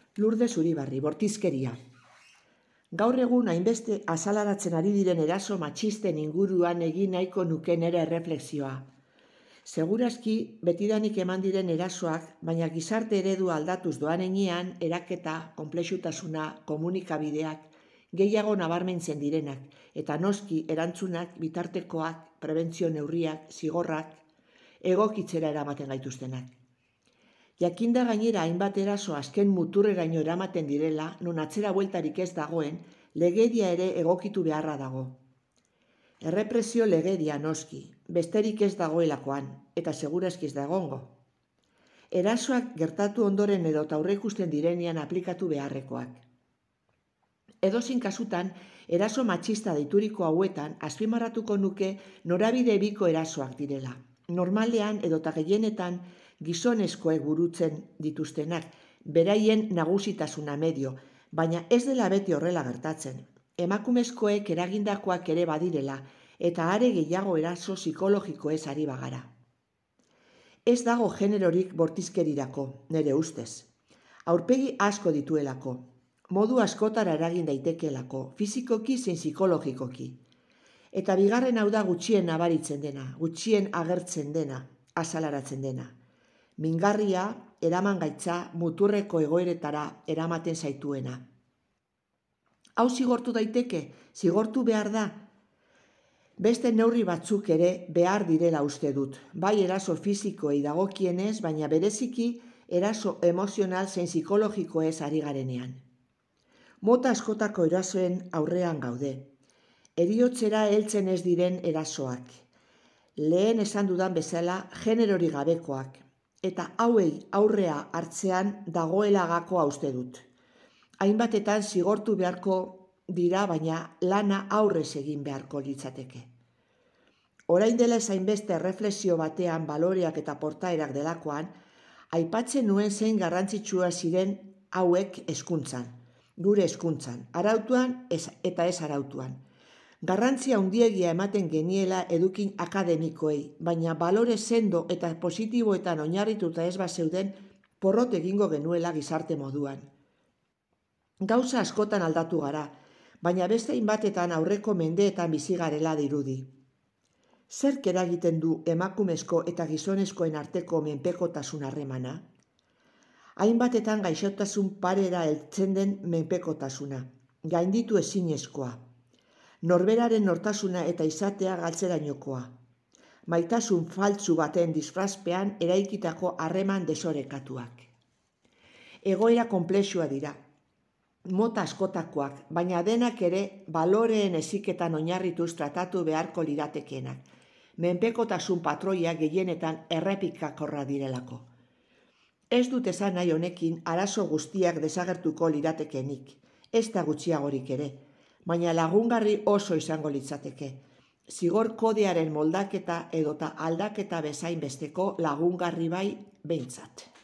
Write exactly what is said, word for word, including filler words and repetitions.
Lourdes Uribarri, bortizkeria. Gaur egun hainbeste azalaratzen ari diren eraso matxisten inguruan egin nahiko nuken ere erreflexioa. Segurazki betidanik eman diren erasoak, baina gizarte eredu aldatuz doan enean, eraketa, konplexutasuna, komunikabideak, gehiago nabarmentzen direnak, eta noski erantzunak, bitartekoak, prebentzio neurriak, zigorrak, egokitzera eramaten gaituztenak. Jakinda gainera hainbat eraso azken muturreraino eramaten direla, non atzera bueltarik ez dagoen, legedia ere egokitu beharra dago. Errepresio legedia noski, besterik ez dagoelakoan, eta segurazki ez da egongo. Erasoak gertatu ondoren edo aurreikusten direnean aplikatu beharrekoak. Edozein kasutan, eraso matxista deituriko hauetan azpimarratuko nuke norabide biko erasoak direla. Normalean edota gehienetan gizonezkoek burutzen dituztenak, beraien nagusitasuna medio, baina ez dela beti horrela gertatzen. Emakumezkoek eragindakoak ere badirela, eta are gehiago eraso psikologikoez ari bagara. Ez dago generorik bortizkerirako, nire ustez. Aurpegi asko dituelako, modu askotara eragin daitekelako, fizikoki zein psikologikoki. Eta bigarren hau da gutxien nabaritzen dena, gutxien agertzen dena, azalaratzen dena. Mingarria, eraman gaitza, muturreko egoeretara eramaten zaituena. Hau zigortu daiteke, zigortu behar da. Beste neurri batzuk ere behar direla uste dut, bai eraso fizikoei dagokienez, baina bereziki eraso emozional zein psikologikoez ari garenean. Mota askotako erasoen aurrean gaude. Heriotzera heltzen ez diren erasoak. Lehen esan dudan bezala generori gabekoak. Eta hauei aurrea hartzean dagoela gakoa uste dut. Hainbatetan zigortu beharko dira, baina lana aurrez egin beharko litzateke. Orain dela ez hainbeste erreflexio batean baloreak eta portaerak delakoan, aipatzen nuen zein garrantzitsua ziren hauek hezkuntzan, gure hezkuntzan, arautuan eta ez arautuan. Garrantzia handiegia ematen geniela edukin akademikoei, baina balore sendo eta positiboetan oinarrituta ez bazeuden porrot egingo genuela gizarte moduan. Gauza askotan aldatu gara, baina beste hainbatetan aurreko mendeetan bizi garela dirudi. Zerk eragiten du emakumezko eta gizonezkoen arteko menpekotasun harremana? Hainbatetan gaixotasun parera heltzen den menpekotasuna, gainditu ezinezkoa. Norberaren nortasuna eta izatea galtzerainokoa. Maitasun faltsu baten disfrazpean eraikitako harreman desorekatuak. Egoera konplexua dira, mota askotakoak, baina denak ere baloreen heziketan oinarrituz tratatu beharko liratekenak. Menpekotasun patroia gehienetan errepikakorra direlako. Ez dut esan nahi honekin arazo guztiak desagertuko liratekenik, ez da gutxiagorik ere, baina lagungarri oso izango litzateke. Zigor kodearen moldaketa edota aldaketa bezain besteko lagungarri bai behintzat.